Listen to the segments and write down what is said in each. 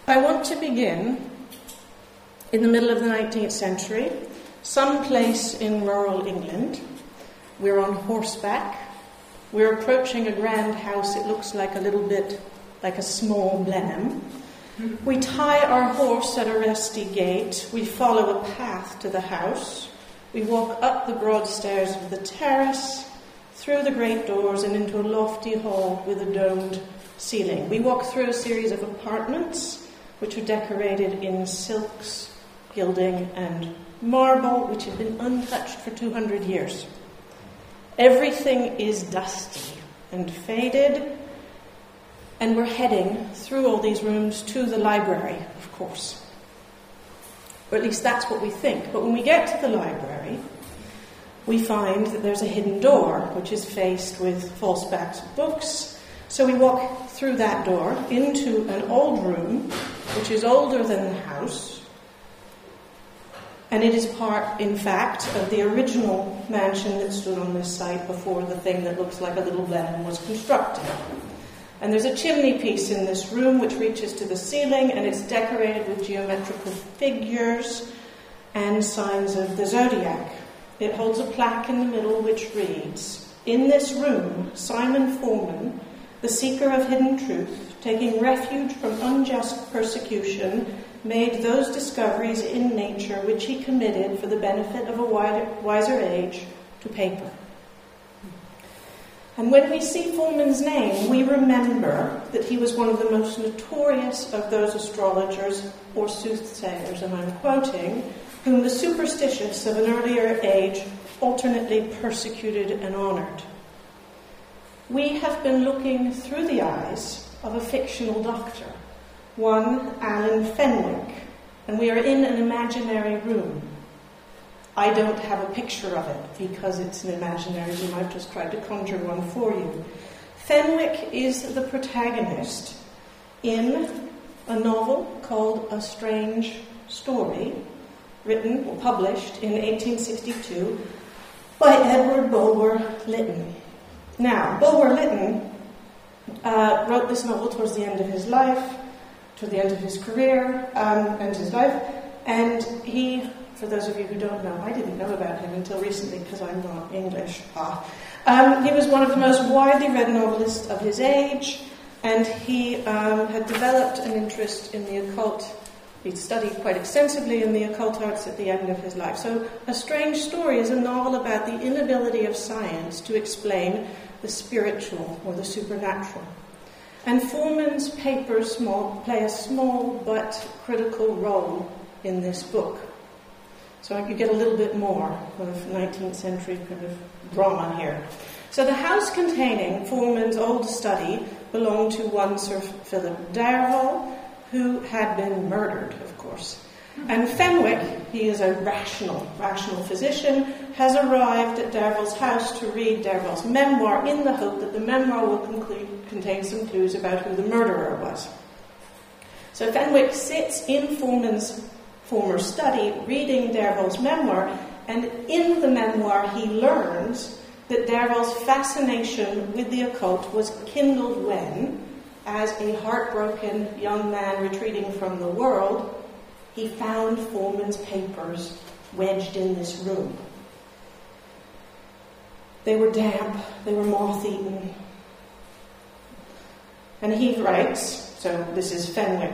I want to begin in the middle of the 19th century, someplace in rural England. We're on horseback. We're approaching a grand house. It looks like a little bit like a small Blenheim. We tie our horse at a rusty gate. We follow a path to the house. We walk up the broad stairs of the terrace, through the great doors and into a lofty hall with a domed ceiling. We walk through a series of apartments which are decorated in silks, gilding and marble, which have been untouched for 200 years. Everything is dusty and faded, and we're heading through all these rooms to the library, of course. Or at least that's what we think. But when we get to the library, we find that there's a hidden door, which is faced with false backs of books. So we walk through that door into an old room, which is older than the house. And it is part, in fact, of the original mansion that stood on this site before the thing that looks like a little Blenheim was constructed. And there's a chimney piece in this room which reaches to the ceiling, and it's decorated with geometrical figures and signs of the zodiac. It holds a plaque in the middle which reads, "In this room, Simon Forman, the seeker of hidden truth, taking refuge from unjust persecution, made those discoveries in nature which he committed for the benefit of a wiser age to paper." And when we see Forman's name, we remember that he was one of the most notorious of those astrologers or soothsayers, and I'm quoting, whom the superstitious of an earlier age alternately persecuted and honoured. We have been looking through the eyes of a fictional doctor, one Alan Fenwick, and we are in an imaginary room. I don't have a picture of it because it's an imaginary room. I've just tried to conjure one for you. Fenwick is the protagonist in a novel called A Strange Story, written or published in 1862 by Edward Bulwer Lytton. Now, Bulwer Lytton wrote this novel towards the end of his life, to the end of his career and his life, and he, for those of you who don't know, I didn't know about him until recently because I'm not English. He was one of the most widely read novelists of his age, and he had developed an interest in the occult. He'd studied quite extensively in the occult arts at the end of his life. So A Strange Story is a novel about the inability of science to explain the spiritual or the supernatural. And Forman's papers play a small but critical role in this book. So you get a little bit more of 19th century kind of drama here. So the house containing Forman's old study belonged to one Sir Philip Darval, who had been murdered, of course. And Fenwick, he is a rational physician, has arrived at Darval's house to read Darval's memoir in the hope that the memoir will contain some clues about who the murderer was. So Fenwick sits in Forman's former study reading Darval's memoir, and in the memoir he learns that Darval's fascination with the occult was kindled when, as a heartbroken young man retreating from the world, he found Forman's papers wedged in this room. They were damp, they were moth-eaten. And he writes, so this is Fenwick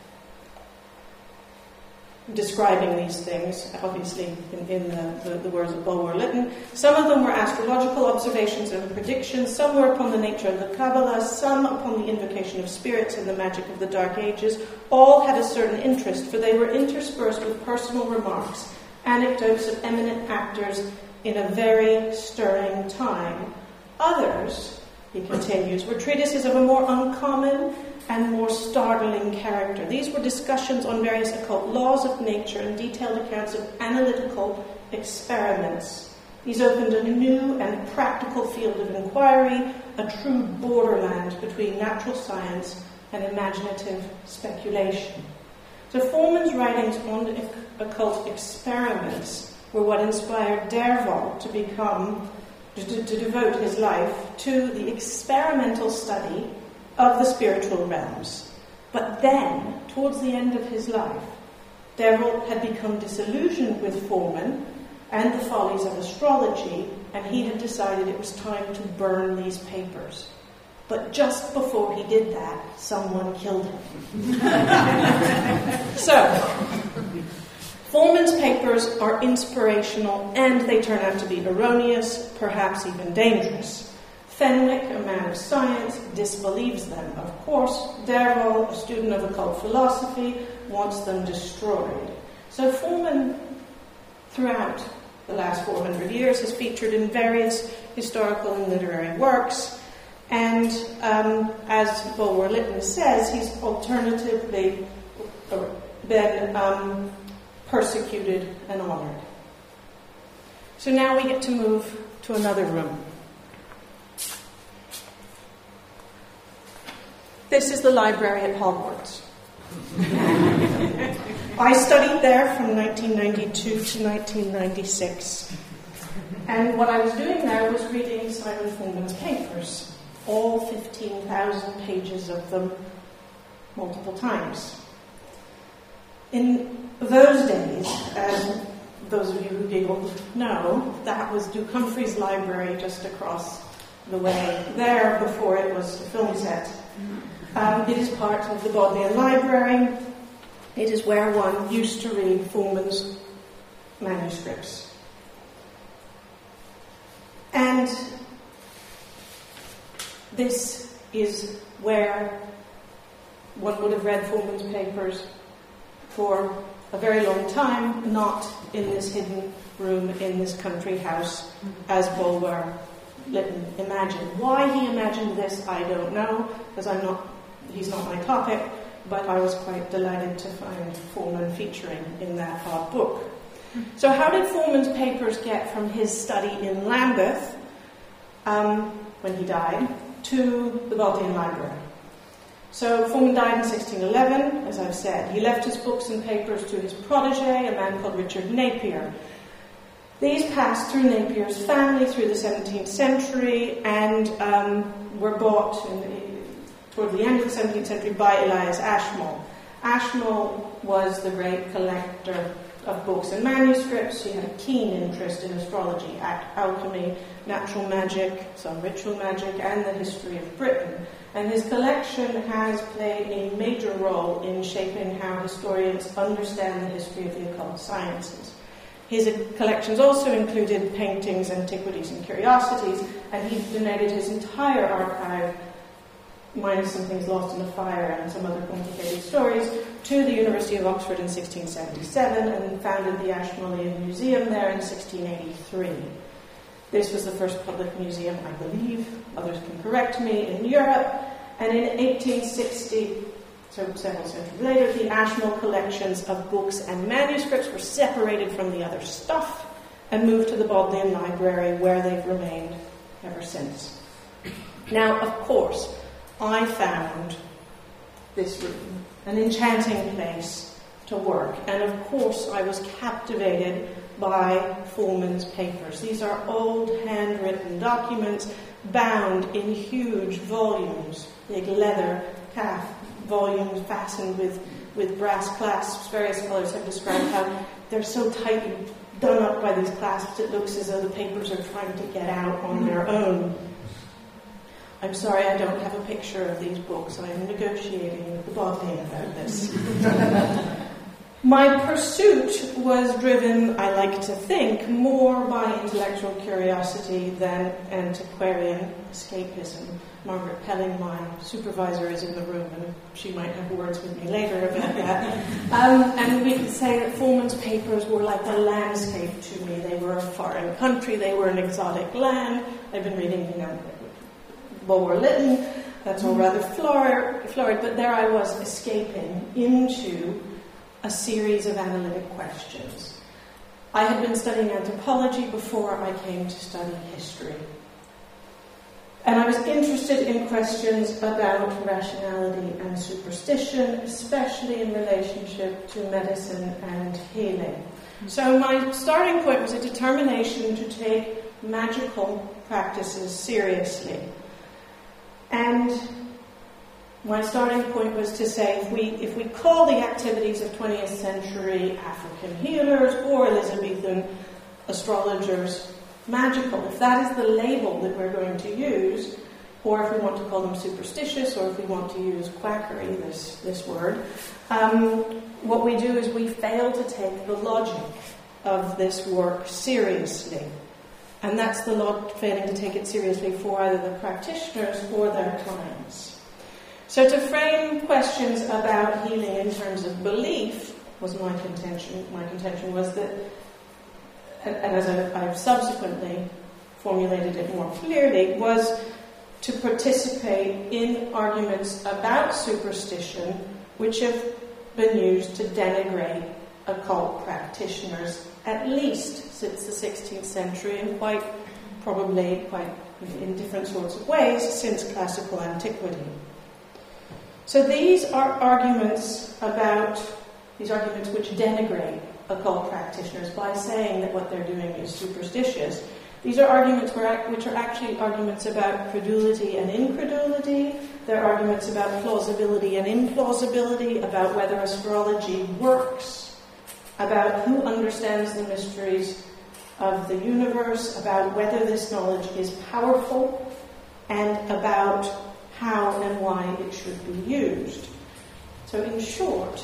describing these things, obviously in the words of Bulwer Lytton. Some of them were astrological observations and predictions, some were upon the nature of the Kabbalah, some upon the invocation of spirits and the magic of the Dark Ages. All had a certain interest, for they were interspersed with personal remarks, anecdotes of eminent actors in a very stirring time. Others, he continues, were treatises of a more uncommon and more startling character. These were discussions on various occult laws of nature and detailed accounts of analytical experiments. These opened a new and practical field of inquiry, a true borderland between natural science and imaginative speculation. So Forman's writings on occult experiments were what inspired Darval to devote his life to the experimental study of the spiritual realms. But then, towards the end of his life, Dervahl had become disillusioned with Forman and the follies of astrology, and he had decided it was time to burn these papers. But just before he did that, someone killed him. So, Forman's papers are inspirational, and they turn out to be erroneous, perhaps even dangerous. Fenwick, a man of science, disbelieves them. Of course, Dervahl, a student of occult philosophy, wants them destroyed. So Forman, throughout the last 400 years, has featured in various historical and literary works, and as Bulwer-Lytton says, he's alternatively been persecuted and honored. So now we get to move to another room. This is the library at Hogwarts. I studied there from 1992 to 1996. And what I was doing there was reading Simon Forman's papers, all 15,000 pages of them, multiple times. In those days, as those of you who giggled know, that was Duke Humphrey's library just across the way there before it was a film set. It is part of the Bodleian Library. It is where one used to read Forman's manuscripts. And this is where one would have read Forman's papers for a very long time, not in this hidden room in this country house, as Bulwer-Lytton imagined. Why he imagined this, I don't know, because he's not my topic, but I was quite delighted to find Forman featuring in that odd book. So how did Forman's papers get from his study in Lambeth, when he died, to the Bodleian Library? So Forman died in 1611, as I've said. He left his books and papers to his protege, a man called Richard Napier. These passed through Napier's family through the 17th century and were bought toward the end of the 17th century by Elias Ashmole. Ashmole was the great collector of books and manuscripts. He had a keen interest in astrology, alchemy, natural magic, some ritual magic, and the history of Britain. And his collection has played a major role in shaping how historians understand the history of the occult sciences. His collections also included paintings, antiquities, and curiosities, and he donated his entire archive, minus some things lost in a fire and some other complicated stories, to the University of Oxford in 1677 and founded the Ashmolean Museum there in 1683. This was the first public museum, I believe, others can correct me, in Europe, and in 1860, so several centuries later, the Ashmole collections of books and manuscripts were separated from the other stuff and moved to the Bodleian Library, where they've remained ever since. Now, of course, I found this room an enchanting place to work, and of course I was captivated by Forman's papers. These are old handwritten documents bound in huge volumes, big leather calf volumes fastened with brass clasps. Various scholars have described how they're so tightly done up by these clasps it looks as though the papers are trying to get out on their own. I'm sorry I don't have a picture of these books. I am negotiating with the Bodleian about this. My pursuit was driven, I like to think, more by intellectual curiosity than antiquarian escapism. Margaret Pelling, my supervisor, is in the room, and she might have words with me later about that. And we could say that Forman's papers were like a landscape to me. They were a foreign country. They were an exotic land. I've been reading, Bulwer-Lytton. That's all rather florid, but there I was escaping into a series of analytic questions. I had been studying anthropology before I came to study history. And I was interested in questions about rationality and superstition, especially in relationship to medicine and healing. So my starting point was a determination to take magical practices seriously. And My starting point was to say, if we call the activities of 20th century African healers or Elizabethan astrologers magical, if that is the label that we're going to use, or if we want to call them superstitious, or if we want to use quackery, this word, what we do is we fail to take the logic of this work seriously. And that's the failing to take it seriously for either the practitioners or their clients. So to frame questions about healing in terms of belief was my contention. My contention was that, and as I've subsequently formulated it more clearly, was to participate in arguments about superstition which have been used to denigrate occult practitioners, at least since the 16th century, and quite probably in different sorts of ways since classical antiquity. So these are arguments which denigrate occult practitioners by saying that what they're doing is superstitious. These are arguments which are actually arguments about credulity and incredulity. They're arguments about plausibility and implausibility, about whether astrology works, about who understands the mysteries of the universe, about whether this knowledge is powerful, and about how and why it should be used. So in short,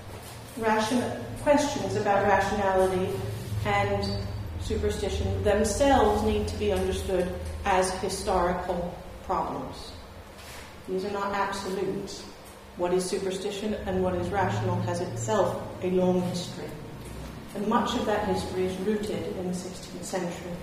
questions about rationality and superstition themselves need to be understood as historical problems. These are not absolutes. What is superstition and what is rational has itself a long history. And much of that history is rooted in the 16th century.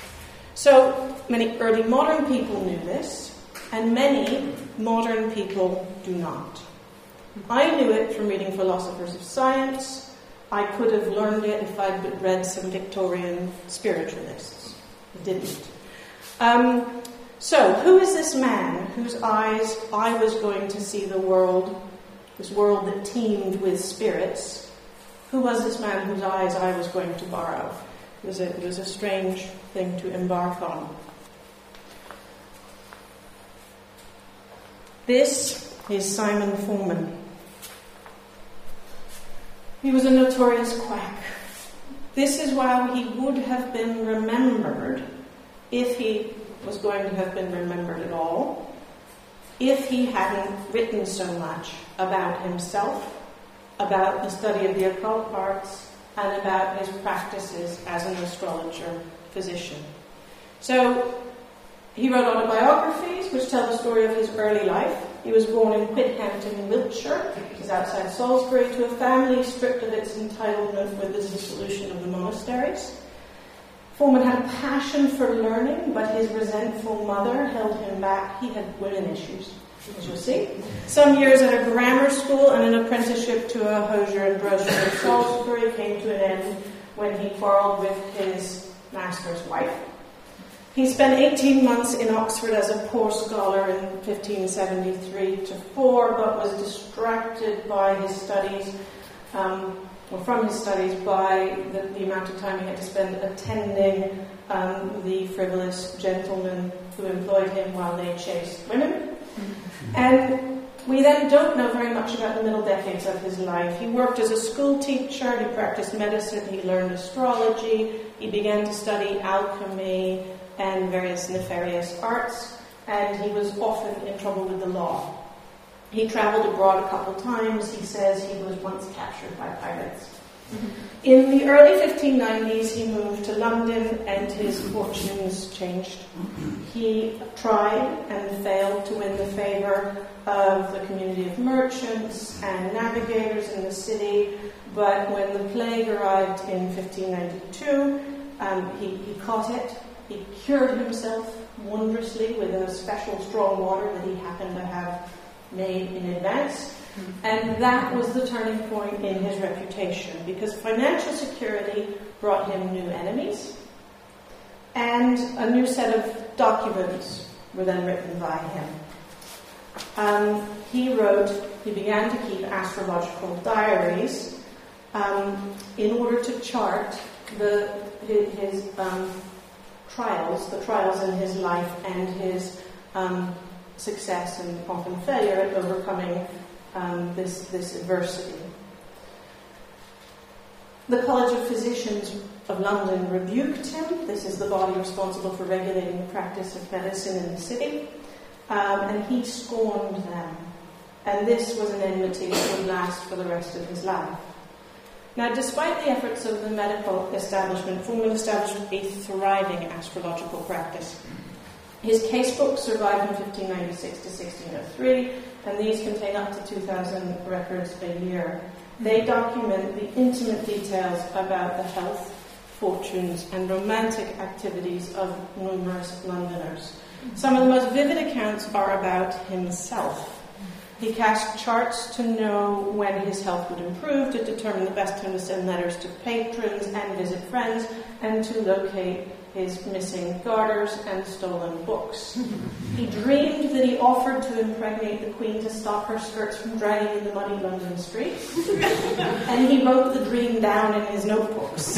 So many early modern people knew this, and many modern people do not. I knew it from reading philosophers of science. I could have learned it if I'd read some Victorian spiritualists. I didn't. So, who is this man whose eyes I was going to see the world, this world that teemed with spirits? Who was this man whose eyes I was going to borrow? It was a strange thing to embark on. This is Simon Forman. He was a notorious quack. This is how he would have been remembered, if he was going to have been remembered at all, if he hadn't written so much about himself, about the study of the occult arts, and about his practices as an astrologer physician. So he wrote autobiographies which tell the story of his early life. He was born in Quidhampton, Wiltshire, which is outside Salisbury, to a family stripped of its entitlement with the dissolution of the monasteries. Forman had a passion for learning, but his resentful mother held him back. He had women issues, as you'll see. Some years at a grammar school and an apprenticeship to a hosier and brocher in Salisbury came to an end when he quarrelled with his master's wife. He spent 18 months in Oxford as a poor scholar in 1573-4, but was distracted by his studies, from his studies by the amount of time he had to spend attending the frivolous gentlemen who employed him while they chased women. And we then don't know very much about the middle decades of his life. He worked as a school teacher, he practiced medicine, he learned astrology, he began to study alchemy and various nefarious arts, and he was often in trouble with the law. He traveled abroad a couple times. He says he was once captured by pirates. In the early 1590s, he moved to London and his fortunes changed. He tried and failed to win the favour of the community of merchants and navigators in the city, but when the plague arrived in 1592, he caught it. He cured himself wondrously with a special strong water that he happened to have made in advance. And that was the turning point in his reputation, because financial security brought him new enemies, and a new set of documents were then written by him. He began to keep astrological diaries in order to chart his trials, the trials in his life and his success and often failure at overcoming this adversity. The College of Physicians of London rebuked him. This is the body responsible for regulating the practice of medicine in the city. And he scorned them. And this was an enmity that would last for the rest of his life. Now, despite the efforts of the medical establishment, Fuhrmann established a thriving astrological practice. His casebook survived from 1596 to 1603, and these contain up to 2,000 records a year. They document the intimate details about the health, fortunes, and romantic activities of numerous Londoners. Some of the most vivid accounts are about himself. He cast charts to know when his health would improve, to determine the best time to send letters to patrons and visit friends, and to locate his missing garters and stolen books. He dreamed that he offered to impregnate the Queen to stop her skirts from dragging in the muddy London streets, and he wrote the dream down in his notebooks.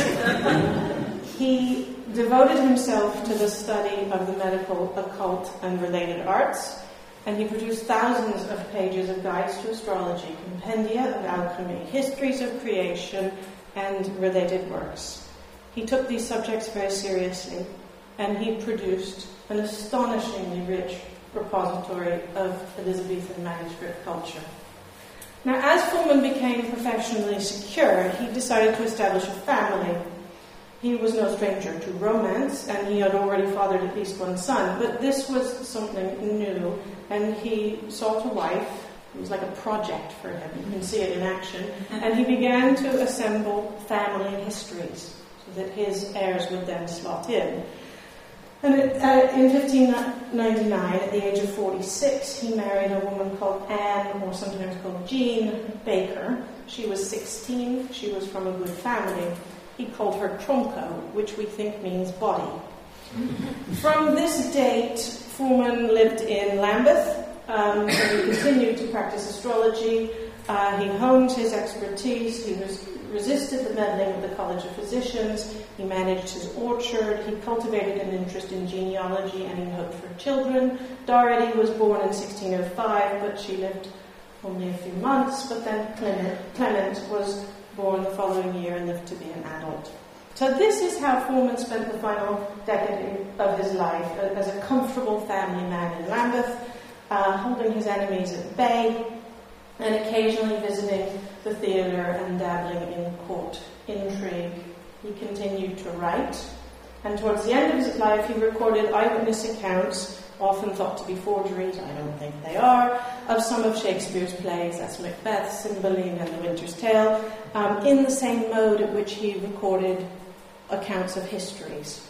He devoted himself to the study of the medical, occult, and related arts, and he produced thousands of pages of guides to astrology, compendia of alchemy, histories of creation, and related works. He took these subjects very seriously, and he produced an astonishingly rich repository of Elizabethan manuscript culture. Now, as Fuhrmann became professionally secure, he decided to establish a family. He was no stranger to romance, and he had already fathered at least one son, but this was something new, and he sought a wife. It was like a project for him. You can see it in action. And he began to assemble family histories so that his heirs would then slot in. And in 1599, at the age of 46, he married a woman called Anne, or sometimes called Jean Baker. She was 16. She was from a good family. He called her Tronco, which we think means body. From this date, Fuhrmann lived in Lambeth, and he continued to practice astrology. He honed his expertise. He resisted the meddling of the College of Physicians. He managed his orchard. He cultivated an interest in genealogy, and he hoped for children. Dorothy was born in 1605, but she lived only a few months. But then Clement was born the following year and lived to be an adult. So this is how Fuhrmann spent the final decade of his life, as a comfortable family man in Lambeth, holding his enemies at bay, and occasionally visiting the theatre and dabbling in court intrigue. He continued to write, and towards the end of his life he recorded eyewitness accounts, often thought to be forgeries, I don't think they are, of some of Shakespeare's plays, that's Macbeth, Cymbeline, and The Winter's Tale, in the same mode at which he recorded accounts of histories.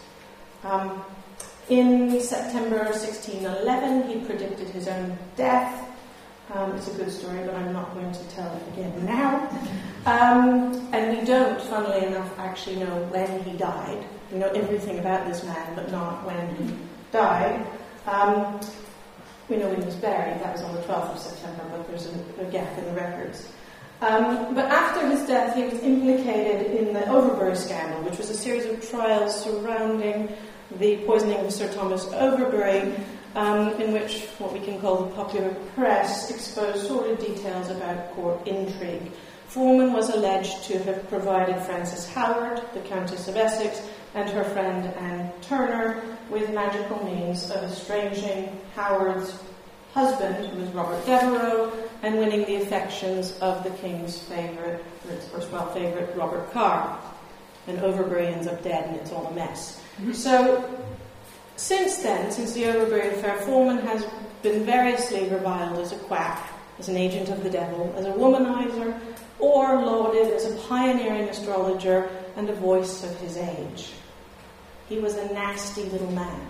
In September 1611, he predicted his own death. It's a good story, but I'm not going to tell it again now. And we don't, funnily enough, actually know when he died. We know everything about this man, but not when he died. We know when he was buried. That was on the 12th of September, but there's a gap in the records. But after his death, he was implicated in the Overbury scandal, which was a series of trials surrounding the poisoning of Sir Thomas Overbury, in which what we can call the popular press exposed sordid details about court intrigue. Fuhrmann was alleged to have provided Frances Howard, the Countess of Essex, and her friend Anne Turner with magical means of estranging Howard's husband, who was Robert Devereux, and winning the affections of the King's favourite, Robert Carr. And Overbury ends up dead, and it's all a mess. So, since then, since the Overbury affair, Fuhrmann has been variously reviled as a quack, as an agent of the devil, as a womanizer, or lauded as a pioneering astrologer and a voice of his age. He was a nasty little man.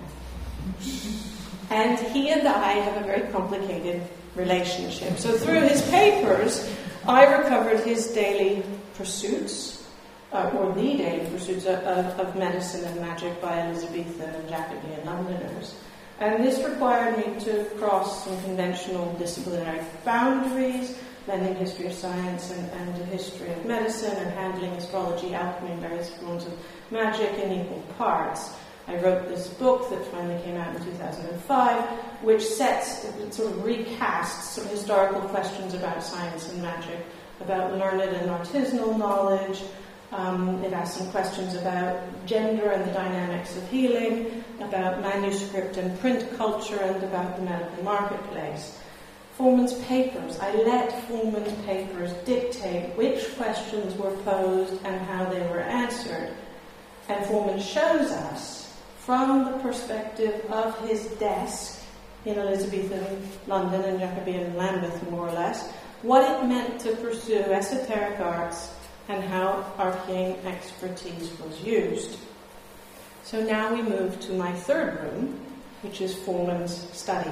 And he and I have a very complicated relationship. So through his papers, I recovered his daily pursuits, or the daily pursuits of medicine and magic by Elizabethan and Jacobean Londoners. And this required me to cross some conventional disciplinary boundaries, blending history of science and the history of medicine, and handling astrology, alchemy, and various forms of magic in equal parts. I wrote this book that finally came out in 2005, which sort of recasts some historical questions about science and magic, about learned and artisanal knowledge. It asks some questions about gender and the dynamics of healing, about manuscript and print culture, and about the medical marketplace. Fullman's papers. I let Fullman's papers dictate which questions were posed and how they were answered. And Fullman shows us, from the perspective of his desk in Elizabethan London and Jacobean Lambeth, more or less, what it meant to pursue esoteric arts and how arcane expertise was used. So now we move to my third room, which is Fullman's study.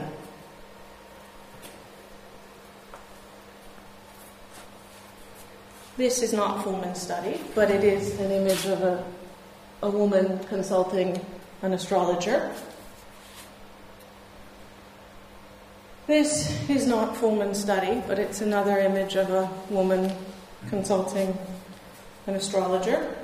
This is not Fullman's study, but it is an image of a woman consulting an astrologer. This is not Fullman's study, but it's another image of a woman consulting an astrologer.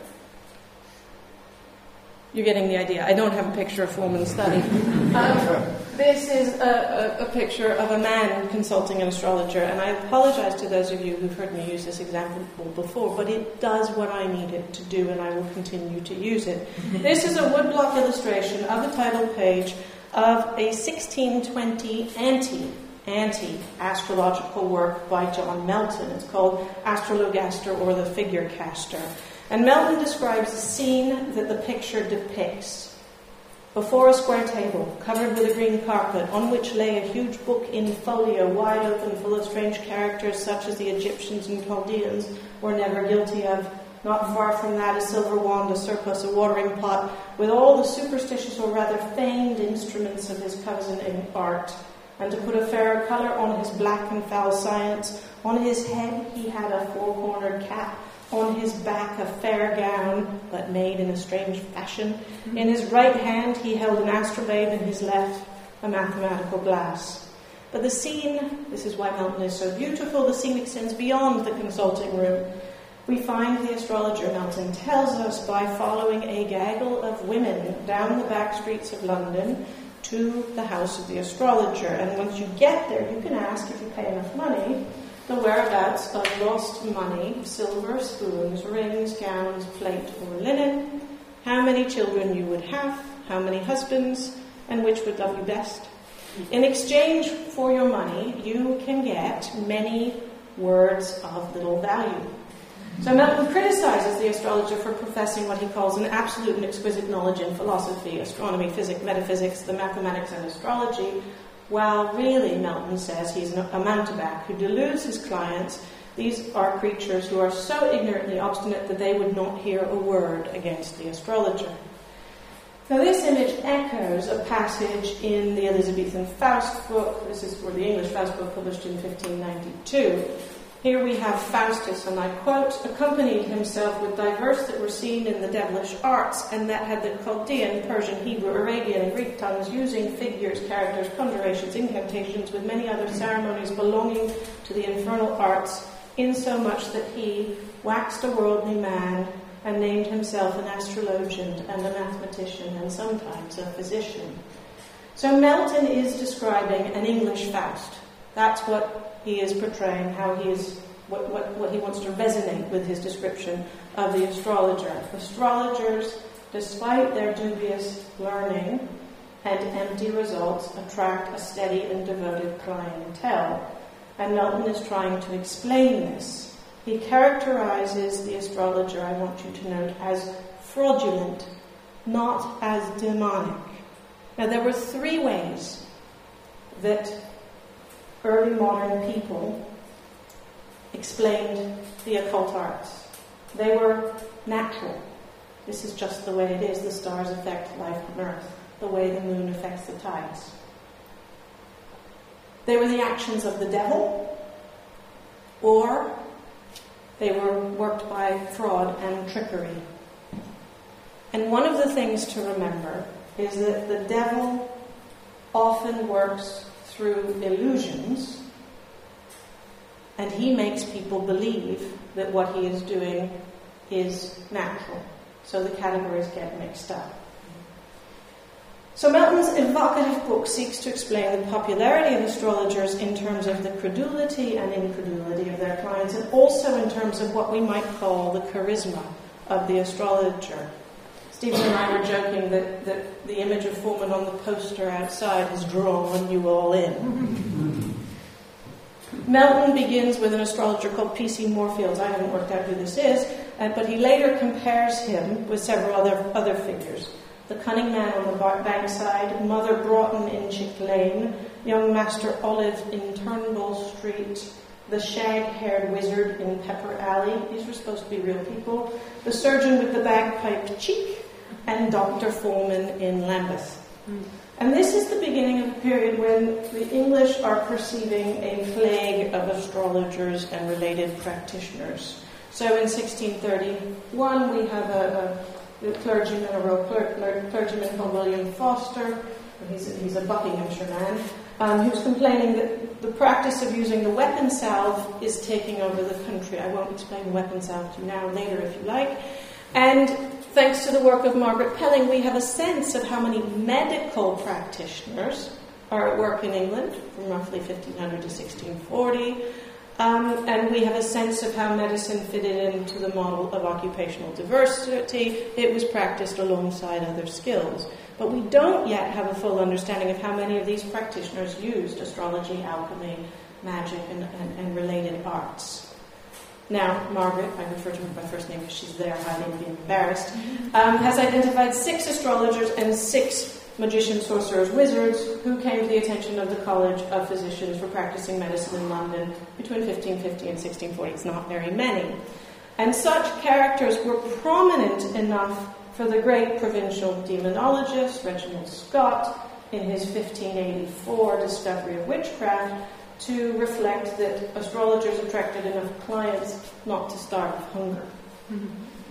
You're getting the idea. I don't have a picture of Fullman's study. This is a picture of a man consulting an astrologer, and I apologize to those of you who've heard me use this example before, but it does what I need it to do, and I will continue to use it. This is a woodblock illustration of the title page of a 1620 anti-astrological work by John Melton. It's called Astrologaster, or the Figure Caster. And Melton describes the scene that the picture depicts. Before a square table, covered with a green carpet, on which lay a huge book in folio, wide open, full of strange characters such as the Egyptians and Chaldeans were never guilty of. Not far from that, a silver wand, a surplice, a watering pot, with all the superstitious or rather feigned instruments of his cousin in art. And to put a fairer colour on his black and foul science, on his head he had a four-cornered cap, on his back a fair gown, but made in a strange fashion. In his right hand he held an astrolabe, in his left a mathematical glass. But the scene, this is why Melton is so beautiful, the scene extends beyond the consulting room. We find the astrologer, Melton tells us, by following a gaggle of women down the back streets of London to the house of the astrologer. And once you get there, you can ask, if you pay enough money, the whereabouts of lost money, silver, spoons, rings, gowns, plate, or linen, how many children you would have, how many husbands, and which would love you best. In exchange for your money, you can get many words of little value. So Melton criticizes the astrologer for professing what he calls an absolute and exquisite knowledge in philosophy, astronomy, physics, metaphysics, the mathematics, and astrology, while really, Melton says, he's a mountebank who deludes his clients. These are creatures who are so ignorantly obstinate that they would not hear a word against the astrologer. Now this image echoes a passage in the Elizabethan Faust book. This is the English Faust book published in 1592. Here we have Faustus, and I quote, accompanied himself with divers that were seen in the devilish arts, and that had the Chaldean, Persian, Hebrew, Arabian, and Greek tongues, using figures, characters, conjurations, incantations, with many other ceremonies belonging to the infernal arts, insomuch that he waxed a worldly man, and named himself an astrologian and a mathematician, and sometimes a physician. So Melton is describing an English Faust. That's what he is portraying, how he is, what he wants to resonate with his description of the astrologer. Astrologers, despite their dubious learning and empty results, attract a steady and devoted clientele. And Melton is trying to explain this. He characterizes the astrologer, I want you to note, as fraudulent, not as demonic. Now, there were three ways that early modern people explained the occult arts. They were natural. This is just the way it is. The stars affect life on Earth, the way the moon affects the tides. They were the actions of the devil, or they were worked by fraud and trickery. And one of the things to remember is that the devil often works through illusions, and he makes people believe that what he is doing is natural. So the categories get mixed up. So Melton's evocative book seeks to explain the popularity of astrologers in terms of the credulity and incredulity of their clients, and also in terms of what we might call the charisma of the astrologer. Stephen and I were joking that the image of Foreman on the poster outside has drawn you all in. Melton begins with an astrologer called P.C. Moorfields. I haven't worked out who this is, but he later compares him with several other figures. The Cunning Man on the Bankside, Mother Broughton in Chick Lane, Young Master Olive in Turnbull Street, the shag-haired wizard in Pepper Alley. These were supposed to be real people. The surgeon with the bagpipe cheek, and Dr. Foreman in Lambeth. And this is the beginning of a period when the English are perceiving a plague of astrologers and related practitioners. So in 1631, we have a clergyman, a royal clergyman called William Foster. He's a Buckinghamshire man, who's complaining that the practice of using the weapon salve is taking over the country. I won't explain the weapon salve to you now, later if you like. And thanks to the work of Margaret Pelling, we have a sense of how many medical practitioners are at work in England from roughly 1500 to 1640. And we have a sense of how medicine fitted into the model of occupational diversity. It was practiced alongside other skills. But we don't yet have a full understanding of how many of these practitioners used astrology, alchemy, magic, and related arts. Now, Margaret, I refer to her by first name because she's there hiding, being embarrassed, has identified 6 astrologers and 6 magicians, sorcerers, wizards who came to the attention of the College of Physicians for practicing medicine in London between 1550 and 1640. It's not very many. And such characters were prominent enough for the great provincial demonologist, Reginald Scott, in his 1584 discovery of witchcraft, to reflect that astrologers attracted enough clients not to starve of hunger. Mm-hmm.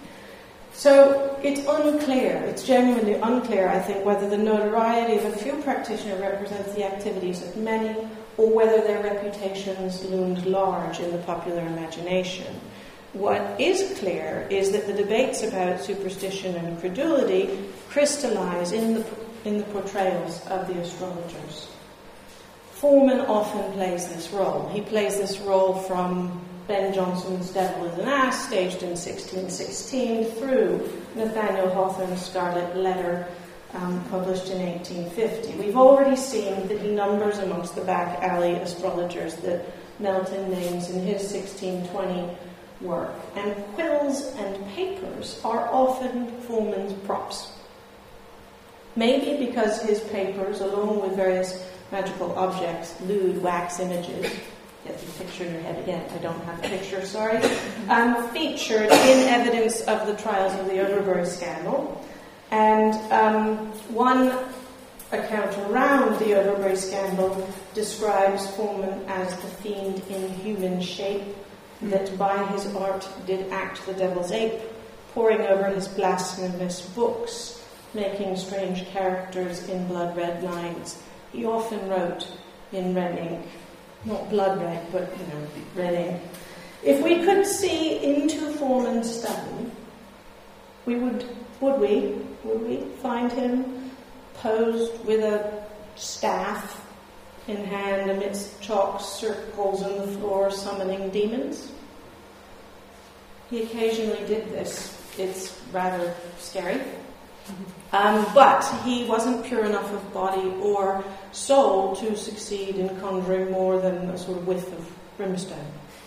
So it's unclear, it's genuinely unclear, I think, whether the notoriety of a few practitioners represents the activities of many, or whether their reputations loomed large in the popular imagination. What is clear is that the debates about superstition and credulity crystallize in the portrayals of the astrologers. Foreman often plays this role. He plays this role from Ben Jonson's Devil is an Ass, staged in 1616, through Nathaniel Hawthorne's Scarlet Letter, published in 1850. We've already seen that he numbers amongst the back alley astrologers that Melton names in his 1620 work. And quills and papers are often Foreman's props. Maybe because his papers, along with various magical objects, lewd wax images, get the picture in your head again, I don't have the picture, sorry, featured in evidence of the trials of the Overbury scandal. And one account around the Overbury scandal describes Foreman as the fiend in human shape, that by his art did act the devil's ape, poring over his blasphemous books, making strange characters in blood-red lines. He often wrote in red ink, not blood red, but, red ink. If we could see into Foreman's study, would we find him posed with a staff in hand amidst chalk circles on the floor summoning demons? He occasionally did this. It's rather scary. But he wasn't pure enough of body or soul to succeed in conjuring more than a sort of whiff of brimstone.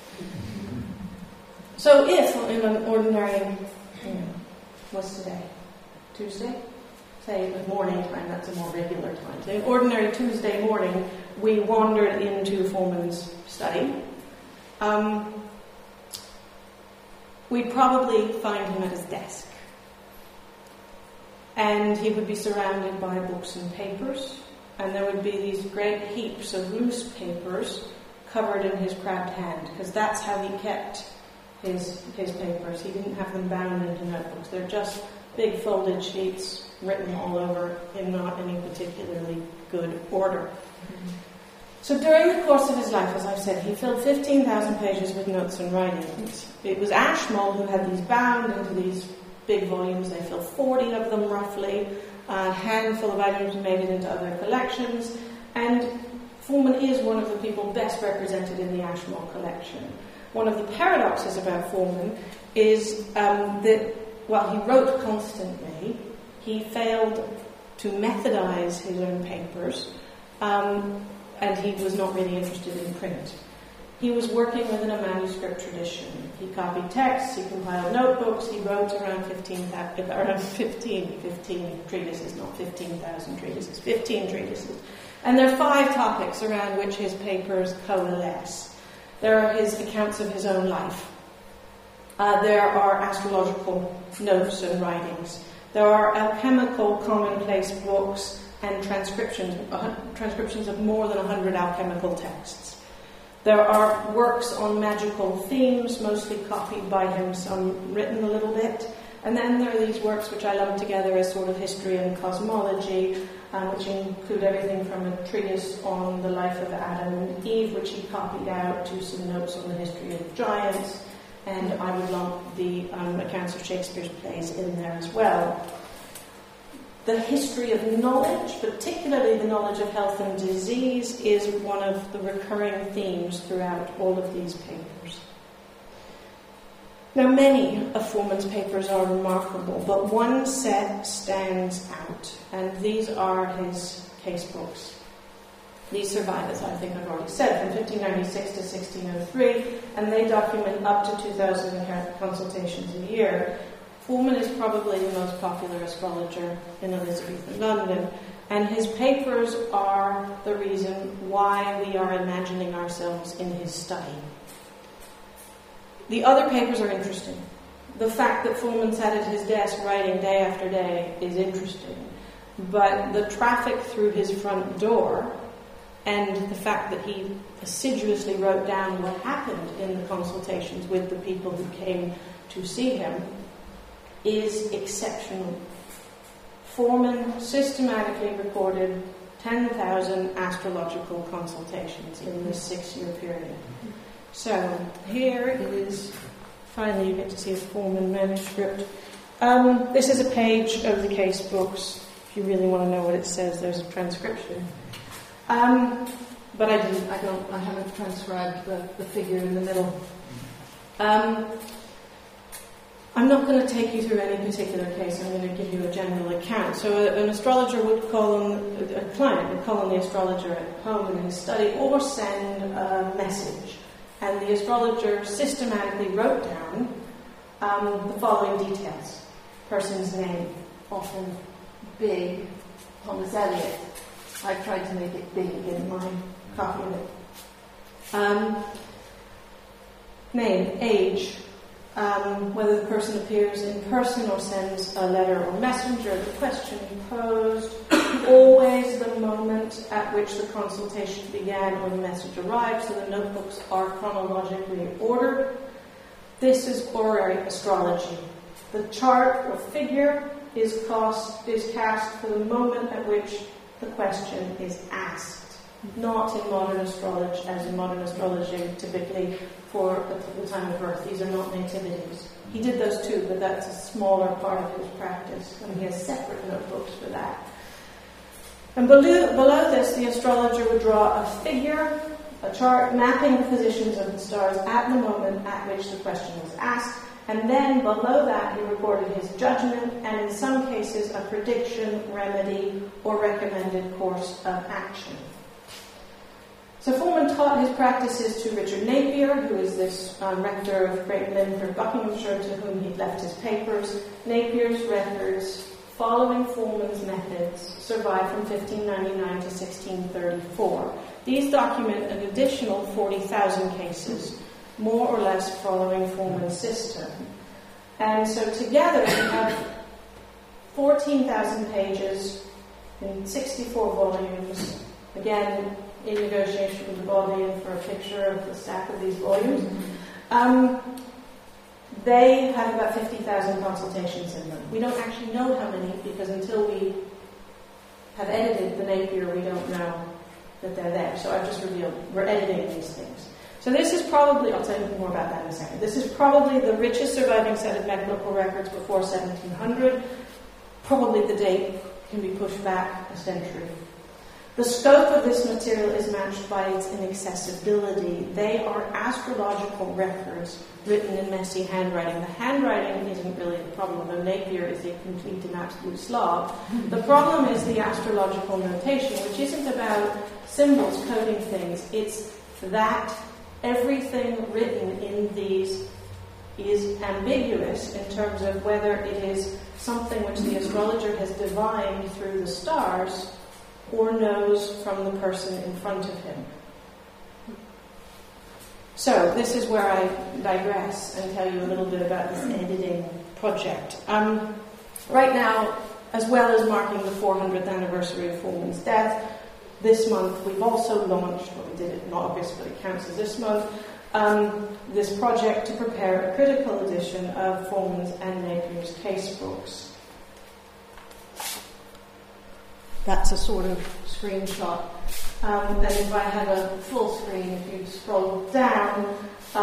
So if in an ordinary, what's today? Tuesday? Say it was morning time, that's a more regular time. So an ordinary Tuesday morning, we wandered into Foreman's study. We'd probably find him at his desk. And he would be surrounded by books and papers, and there would be these great heaps of loose papers covered in his crabbed hand, because that's how he kept his papers. He didn't have them bound into notebooks. They're just big folded sheets written all over in not any particularly good order. Mm-hmm. So during the course of his life, as I've said, he filled 15,000 pages with notes and writings. It was Ashmole who had these bound into these big volumes. They fill 40 of them roughly. A handful of items made it into other collections, and Forman is one of the people best represented in the Ashmole collection. One of the paradoxes about Forman is that while he wrote constantly, he failed to methodize his own papers, and he was not really interested in print. He was working within a manuscript tradition. He copied texts, he compiled notebooks, he wrote around 15 treatises, not 15,000 treatises, 15 treatises. And there are 5 topics around which his papers coalesce. There are his accounts of his own life. There are astrological notes and writings. There are alchemical commonplace books and transcriptions of more than 100 alchemical texts. There are works on magical themes, mostly copied by him, some written a little bit. And then there are these works which I lump together as sort of history and cosmology, which include everything from a treatise on the life of Adam and Eve, which he copied out, to some notes on the history of giants. And I would lump the accounts of Shakespeare's plays in there as well. The history of knowledge, particularly the knowledge of health and disease, is one of the recurring themes throughout all of these papers. Now, many of Forman's papers are remarkable, but one set stands out, and these are his case books. These survive, as I think I've already said, from 1596 to 1603, and they document up to 2,000 consultations a year. Forman is probably the most popular astrologer in Elizabethan London, and his papers are the reason why we are imagining ourselves in his study. The other papers are interesting. The fact that Forman sat at his desk writing day after day is interesting, but the traffic through his front door and the fact that he assiduously wrote down what happened in the consultations with the people who came to see him is exceptional. Forman systematically recorded 10,000 astrological consultations in this 6-year period. So here is, finally you get to see a Forman manuscript. This is a page of the case books. If you really want to know what it says, there's a transcription. But I haven't transcribed the figure in the middle. I'm not going to take you through any particular case. I'm going to give you a general account. So an astrologer would call on, a client would call on the astrologer at home in his study or send a message. And the astrologer systematically wrote down the following details. Person's name, often big, Thomas Eliot. I tried to make it big in my copy of it. Name, age, whether the person appears in person or sends a letter or messenger, the question posed, always the moment at which the consultation began or the message arrived, so the notebooks are chronologically ordered. This is horary astrology. The chart or figure is cast for the moment at which the question is asked, not in modern astrology, as in modern astrology typically for the time of birth. These are not nativities. He did those too, but that's a smaller part of his practice, and he has separate notebooks for that. And below this, the astrologer would draw a figure, a chart mapping the positions of the stars at the moment at which the question was asked, and then below that he recorded his judgment and in some cases a prediction, remedy, or recommended course of action. So Forman taught his practices to Richard Napier, who is this rector of Great Linford, Buckinghamshire, to whom he'd left his papers. Napier's records, following Forman's methods, survive from 1599 to 1634. These document an additional 40,000 cases, more or less following Forman's system. And so together we have 14,000 pages in 64 volumes, again in negotiation with the Bodleian for a picture of the stack of these volumes. They have about 50,000 consultations in them. We don't actually know how many, because until we have edited the Napier, we don't know that they're there. So I've just revealed we're editing these things. So this is probably, I'll tell you more about that in a second. This is probably the richest surviving set of medical records before 1700, probably the date can be pushed back a century. The scope of this material is matched by its inaccessibility. They are astrological records written in messy handwriting. The handwriting isn't really the problem, though Napier is a complete and absolute Slav. The problem is the astrological notation, which isn't about symbols coding things. It's that everything written in these is ambiguous in terms of whether it is something which the astrologer has divined through the stars or knows from the person in front of him. So, this is where I digress and tell you a little bit about this editing project. Right now, as well as marking the 400th anniversary of Forman's death, this month we've also launched, well, we did it in August, but it counts as this month, this project to prepare a critical edition of Forman's and Napier's casebooks. That's a sort of screenshot. And if I have a full screen, if you scroll down,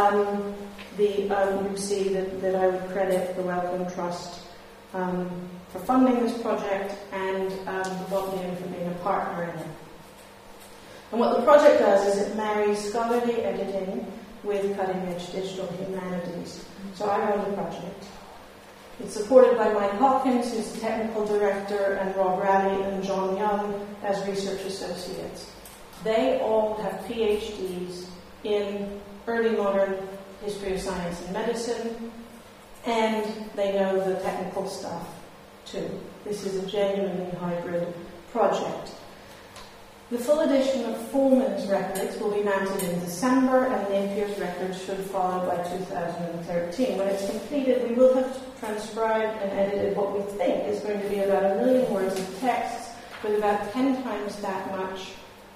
you see that I would credit the Wellcome Trust for funding this project and the Bodleian for being a partner in it. And what the project does is it marries scholarly editing with cutting-edge digital humanities. So I run the project. It's supported by Mike Hawkins, who's the technical director, and Rob Raleigh and John Young as research associates. They all have PhDs in early modern history of science and medicine, and they know the technical stuff too. This is a genuinely hybrid project. The full edition of Forman's records will be mounted in December, and Napier's records should follow by 2013. When it's completed, we will have transcribed and edited what we think is going to be about 1 million words of text, with about 10 times that much,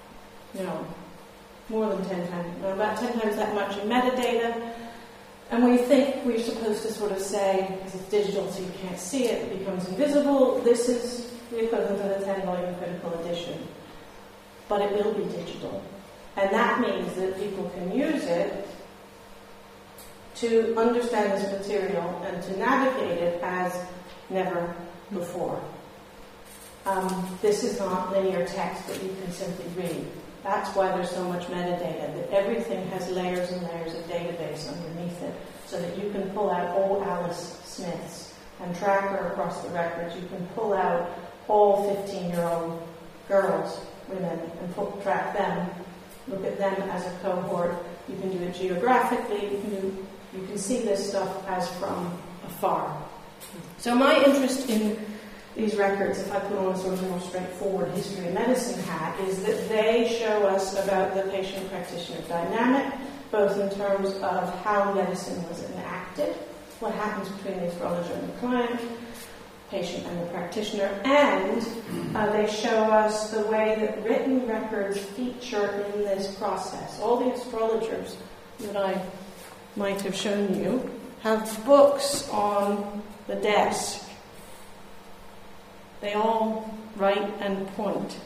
about 10 times that much in metadata. And we think we're supposed to sort of say, because it's digital so you can't see it, it becomes invisible, this is the equivalent of a 10-volume critical edition. But it will be digital. And that means that people can use it to understand this material and to navigate it as never before. This is not linear text that you can simply read. That's why there's so much metadata, that everything has layers and layers of database underneath it, so that you can pull out all Alice Smiths and track her across the records. You can pull out all 15-year-old girls, women, and track them, look at them as a cohort. You can do it geographically. You can see this stuff as from afar. So my interest in these records, if I put on a sort of more straightforward history of medicine hat, is that they show us about the patient-practitioner dynamic, both in terms of how medicine was enacted, what happens between the astrologer and the client, patient and the practitioner, and they show us the way that written records feature in this process. All the astrologers that I might have shown you have books on the desk. They all write and point.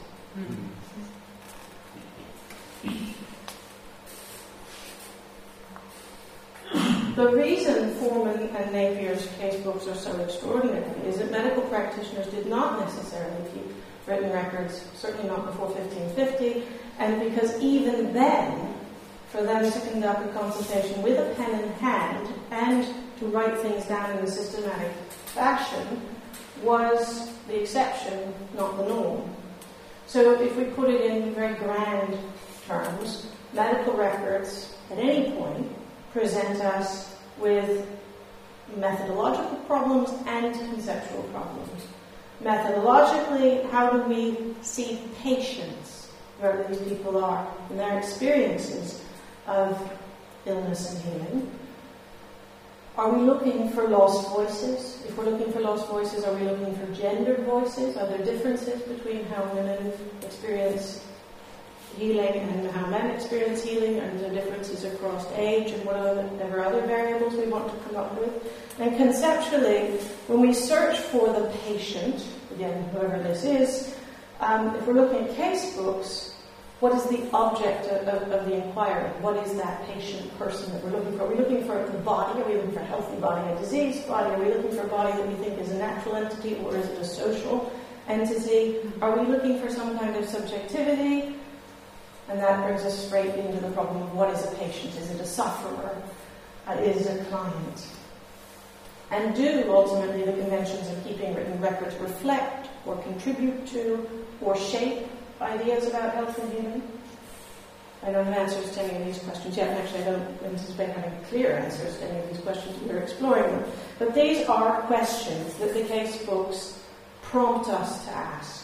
The reason Forman and Napier's casebooks are so extraordinary is that medical practitioners did not necessarily keep written records, certainly not before 1550, and because even then, for them to conduct a consultation with a pen in hand and to write things down in a systematic fashion was the exception, not the norm. So if we put it in very grand terms, medical records at any point present us with methodological problems and conceptual problems. Methodologically, how do we see patients, wherever these people are, in their experiences of illness and healing? Are we looking for lost voices? If we're looking for lost voices, are we looking for gendered voices? Are there differences between how women experience healing and how men experience healing? Are there differences across age and whatever other variables we want to come up with? And conceptually, when we search for the patient, again, whoever this is, if we're looking at case books, what is the object of the inquiry? What is that patient person that we're looking for? Are we looking for the body? Are we looking for a healthy body, a diseased body? Are we looking for a body that we think is a natural entity, or is it a social entity? Are we looking for some kind of subjectivity? And that brings us straight into the problem of what is a patient? Is it a sufferer? Is it a client? And do, ultimately, the conventions of keeping written records reflect or contribute to or shape ideas about health and healing? I don't have answers to any of these questions yet, and actually I don't anticipate having clear answers to any of these questions. We're exploring them. But these are questions that the case books prompt us to ask.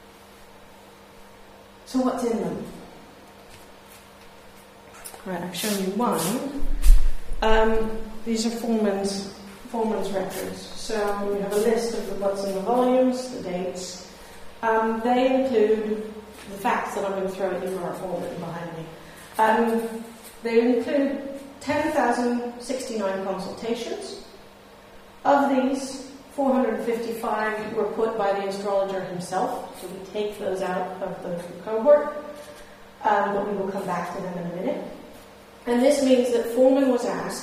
So what's in them? Right, I've shown you one. These are Foreman's records. So we have a list of what's in the volumes, the dates. They include the facts that I'm going to throw at you are all written behind me. They include 10,069 consultations. Of these, 455 were put by the astrologer himself, so we take those out of the cohort, but we will come back to them in a minute. And this means that Foreman was asked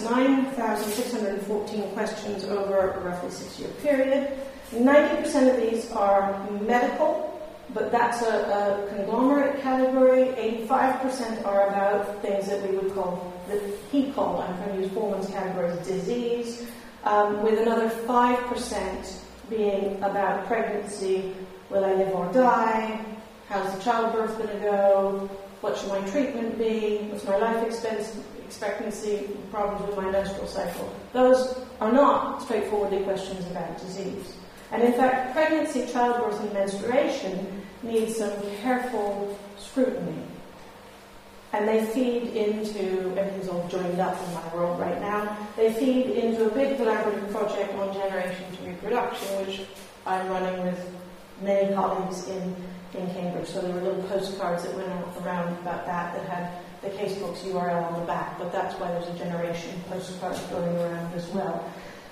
9,614 questions over a roughly 6-year period. 90% of these are medical, but that's a conglomerate category. 85% are about things that we would call, that he called, I'm going to use Foreman's categories, disease, with another 5% being about pregnancy, will I live or die, how's the childbirth going to go, what should my treatment be, what's my life expectancy, problems with my menstrual cycle. Those are not straightforwardly questions about disease. And in fact, pregnancy, childbirth, and menstruation need some careful scrutiny. And they feed into, everything's all joined up in my world right now, they feed into a big collaborative project on generation to reproduction, which I'm running with many colleagues in Cambridge. So there were little postcards that went around about that had the casebook's URL on the back, but that's why there's a generation postcard going around as well.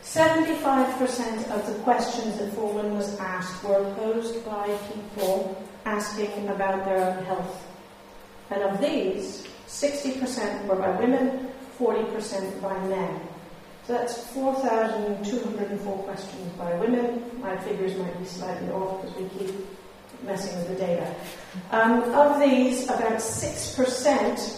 75% of the questions that Foreman was asked were posed by people asking about their own health. And of these, 60% were by women, 40% by men. So that's 4,204 questions by women. My figures might be slightly off because we keep messing with the data. Of these, about 6%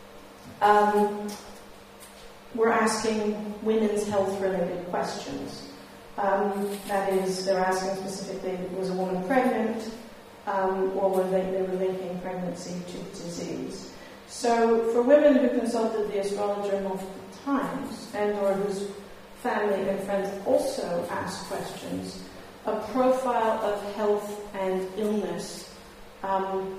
were asking women's health-related questions. That is, they're asking specifically, was a woman pregnant, or were they were linking pregnancy to disease. So for women who consulted the astrologer multiple times, and or whose family and friends also asked questions, a profile of health and illness, and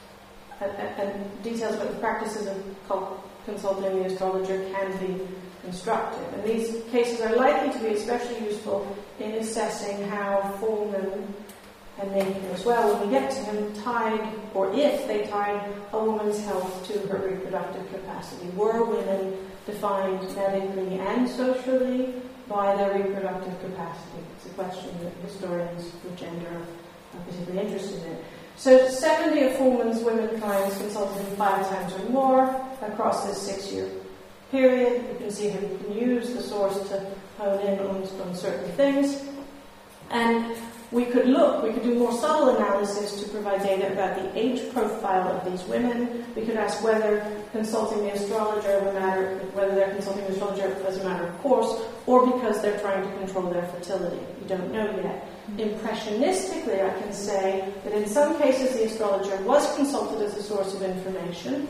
details about the practices of consulting the astrologer can be constructed. And these cases are likely to be especially useful in assessing how Foreman, and Nathan as well, when we get to him, tied, or if they tied a woman's health to her reproductive capacity. Were women defined medically and socially by their reproductive capacity? It's a question that historians of gender are particularly interested in. So 70 of Foreman's women clients consulted him 5 times or more across this 6-year period. You can see him use the source to hone in on certain things. And we could do more subtle analysis to provide data about the age profile of these women. We could ask whether consulting the astrologer whether they're consulting the astrologer as a matter of course, or because they're trying to control their fertility. We don't know yet. Impressionistically, I can say that in some cases the astrologer was consulted as a source of information.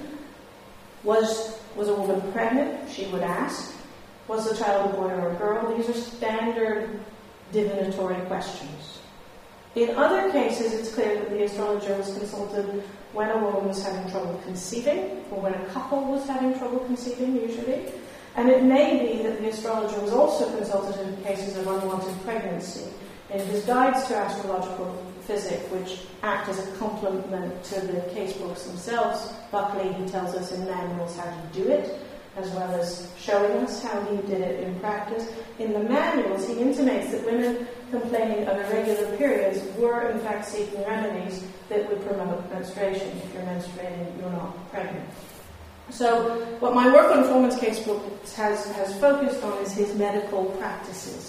Was a woman pregnant? She would ask. Was the child a boy or a girl? These are standard divinatory questions. In other cases, it's clear that the astrologer was consulted when a woman was having trouble conceiving, or when a couple was having trouble conceiving, usually. And it may be that the astrologer was also consulted in cases of unwanted pregnancy. In his guides to astrological physics, which act as a complement to the casebooks themselves, Buckley, he tells us in manuals how to do it, as well as showing us how he did it in practice. In the manuals, he intimates that women complaining of irregular periods were in fact seeking remedies that would promote menstruation. If you're menstruating, you're not pregnant. So what my work on Foreman's casebook has focused on is his medical practices.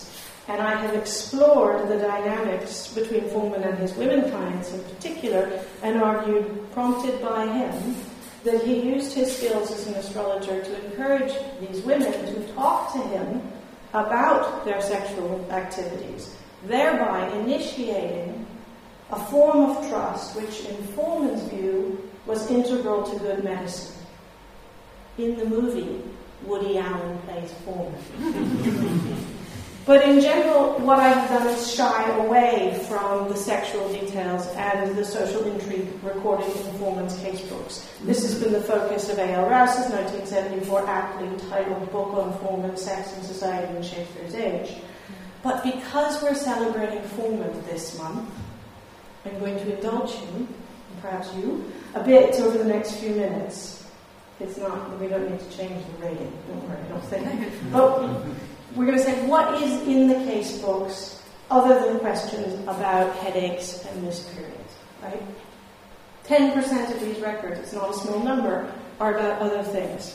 And I have explored the dynamics between Forman and his women clients in particular, and argued, prompted by him, that he used his skills as an astrologer to encourage these women to talk to him about their sexual activities, thereby initiating a form of trust which, in Forman's view, was integral to good medicine. In the movie, Woody Allen plays Forman. But in general, what I have done is shy away from the sexual details and the social intrigue recorded in Forman's casebooks. This has been the focus of A.L. Rouse's 1974 aptly titled book on Forman, Sex and Society in Shakespeare's Age. But because we're celebrating Forman this month, I'm going to indulge him, and perhaps you, a bit over the next few minutes. It's not, we don't need to change the rating, don't worry, don't think. But we're going to say what is in the case books other than questions about headaches and missed periods, right? 10% of these records, it's not a small number, are about other things.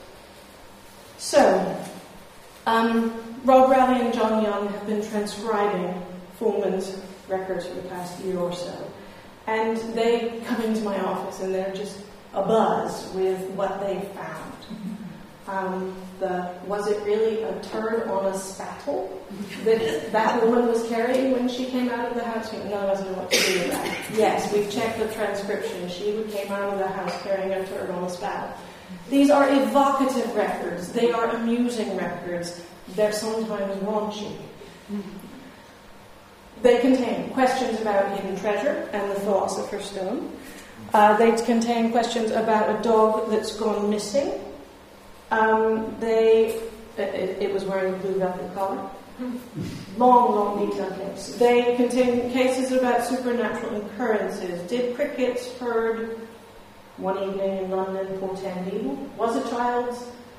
So, Rob Rowley and John Young have been transcribing Forman's records for the past year or so. And they come into my office and they're just abuzz with what they found. Was it really a turd on a spattle that woman was carrying when she came out of the house? None of us know what to do with that. Yes, we've checked the transcription. She came out of the house carrying a turd on a spattle. These are evocative records. They are amusing records. They're sometimes raunchy. They contain questions about hidden treasure and the Philosopher's Stone. They contain questions about a dog that's gone missing. It was wearing a blue velvet collar. Long, detailed case. They contain cases about supernatural occurrences. Did crickets heard one evening in London portend evil? Was the child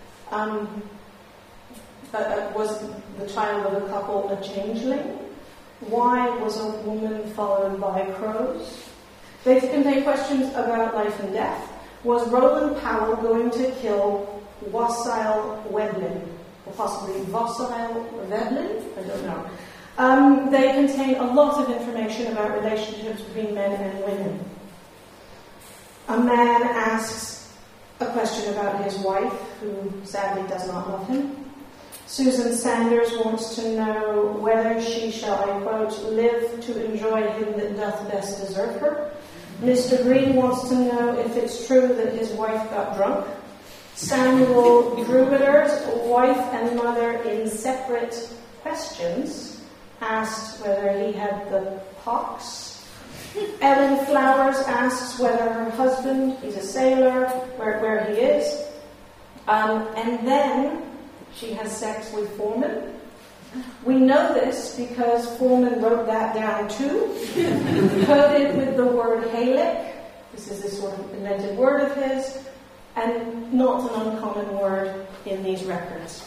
of a couple a changeling? Why was a woman followed by crows? They contain questions about life and death. Was Roland Powell going to kill Wassile Wedlin? Or possibly Wassile Wedlin? I don't know. They contain a lot of information about relationships between men and women. A man asks a question about his wife, who sadly does not love him. Susan Sanders wants to know whether she shall, I quote, live to enjoy him that doth best deserve her. Mr. Green wants to know if it's true that his wife got drunk. Samuel Drubiter's wife and mother, in separate questions, asked whether he had the pox. Ellen Flowers asks whether her husband, he's a sailor, where he is. And then she has sex with Forman. We know this because Forman wrote that down too, coded with the word Halek. This is this sort of invented word of his, and not an uncommon word in these records.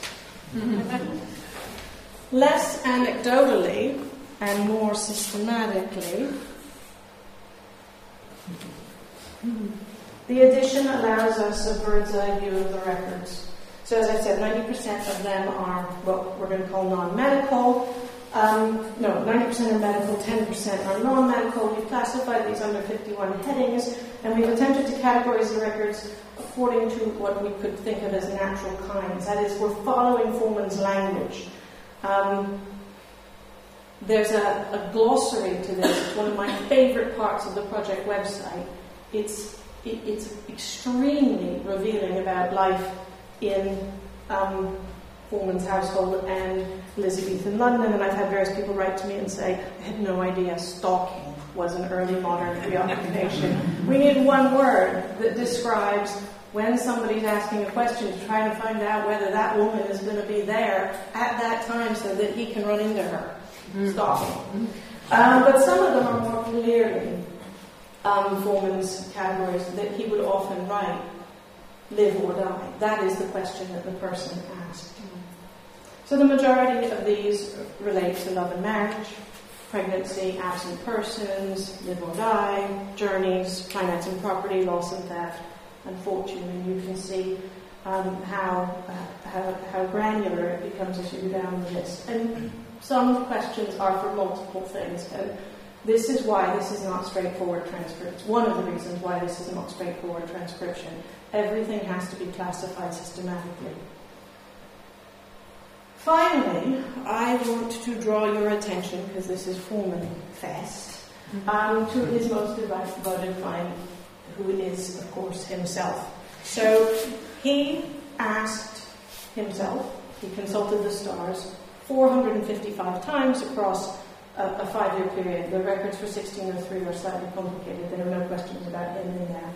Less anecdotally and more systematically, the edition allows us a bird's eye view of the records. So as I said, 90% of them are what we're going to call non-medical. 90% are medical, 10% are non-medical. We've classified these under 51 headings, and we've attempted to categorize the records according to what we could think of as natural kinds. That is, we're following Forman's language. There's a glossary to this. It's one of my favorite parts of the project website. It's extremely revealing about life in Forman's household and Elizabethan London, and I've had various people write to me and say, I had no idea stalking was an early modern preoccupation. We need one word that describes when somebody's asking a question, trying to find out whether that woman is going to be there at that time so that he can run into her. Stalking. But some of them are more clearly Forman's categories that he would often write. Live or die. That is the question that the person asked. So the majority of these relate to love and marriage, pregnancy, absent persons, live or die, journeys, finance and property, loss and theft, and fortune. And you can see how granular it becomes as you go down the list. And some questions are for multiple things, and this is why this is not straightforward transcription. It's one of the reasons why this is not straightforward transcription. Everything has to be classified systematically. Finally, I want to draw your attention, because this is Foreman Fest, to his most devoted client, who is, of course, himself. So he asked himself, he consulted the stars 455 times across a 5-year period. The records for 1603 are slightly complicated. There are no questions about him in there.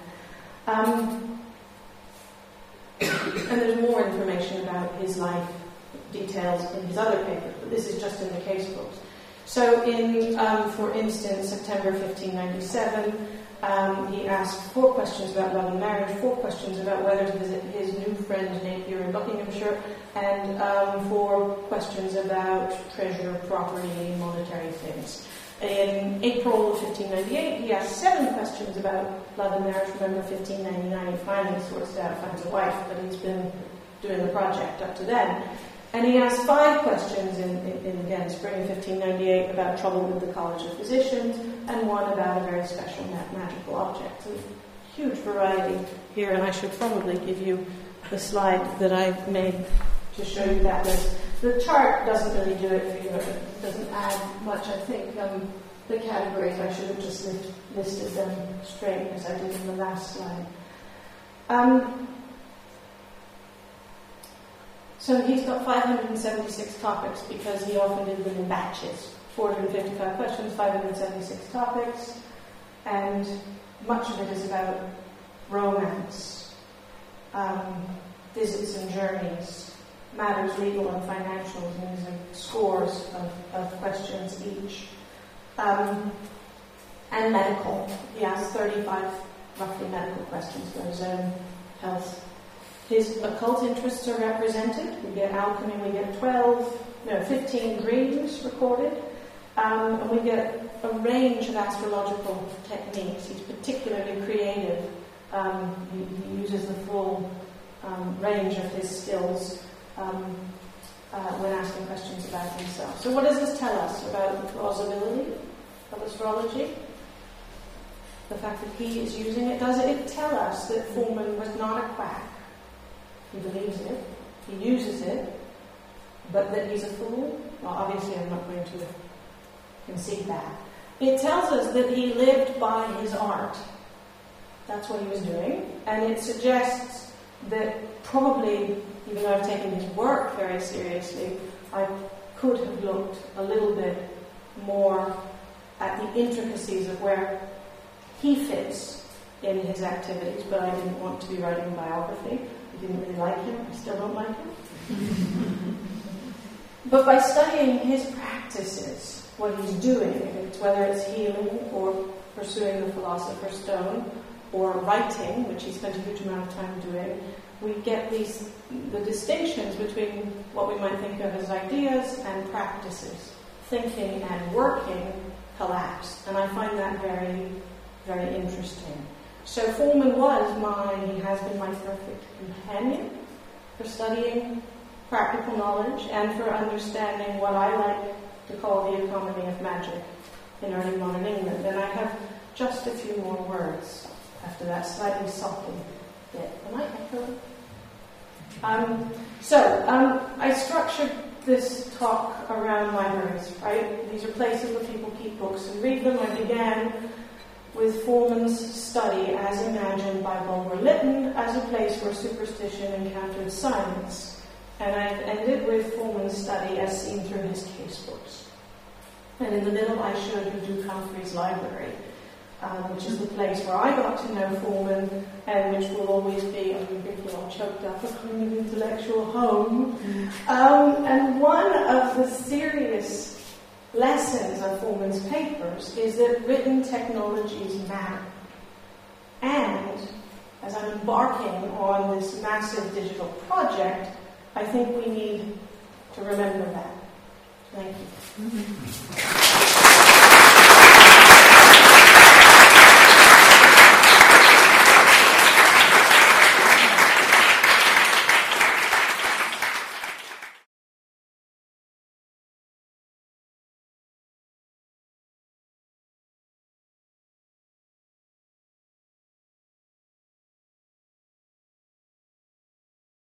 And there's more information about his life details in his other papers, but this is just in the case books. So in, for instance, September 1597, he asked 4 questions about love and marriage, 4 questions about whether to visit his new friend Napier in Buckinghamshire, and 4 questions about treasure, property, monetary things. In April of 1598, he asked 7 questions about love and marriage. Remember, 1599, he finally sorts it out, finds a wife, but he's been doing the project up to then. And he asked 5 questions in again, spring of 1598 about trouble with the College of Physicians, and 1 about a very special magical object. So huge variety here, and I should probably give you the slide that I made to show you that list. The chart doesn't really do it for you. It doesn't add much. I think the categories, I should have just listed them straight as I did in the last slide. So he's got 576 topics because he often did them in batches. 455 questions, 576 topics, and much of it is about romance, visits and journeys, matters legal and financial, and these are scores of questions each. And medical. He asked 35 roughly medical questions for his own health. His occult interests are represented. We get alchemy, we get 15 dreams recorded, and we get a range of astrological techniques. He's particularly creative. He uses the full range of his skills when asking questions about himself. So what does this tell us about the plausibility of astrology? The fact that he is using it, does it tell us that Foreman was not a quack? He believes it, he uses it, but that he's a fool? Well, obviously I'm not going to concede that. It tells us that he lived by his art. That's what he was doing. And it suggests that probably, even though I've taken his work very seriously, I could have looked a little bit more at the intricacies of where he fits in his activities, but I didn't want to be writing a biography. I didn't really like him. I still don't like him. But by studying his practices, what he's doing, whether it's healing or pursuing the Philosopher's Stone or writing, which he spent a huge amount of time doing, we get the distinctions between what we might think of as ideas and practices. Thinking and working collapse. And I find that very, very interesting. So Foreman he has been my perfect companion for studying practical knowledge and for understanding what I like to call the economy of magic in early modern England. And I have just a few more words after that slightly soppy bit. Am I echoing? I structured this talk around libraries, right? These are places where people keep books and read them. I began with Foreman's study as imagined by Bulwer Lytton as a place where superstition encountered science. And I ended with Foreman's study as seen through his case books. And in the middle I showed you Duke Humphrey's library, which is the place where I got to know Foreman, and which will always be, I'm going to get all choked up, a kind of intellectual home. And one of the serious lessons of Foreman's papers is that written technologies matter. And as I'm embarking on this massive digital project, I think we need to remember that. Thank you.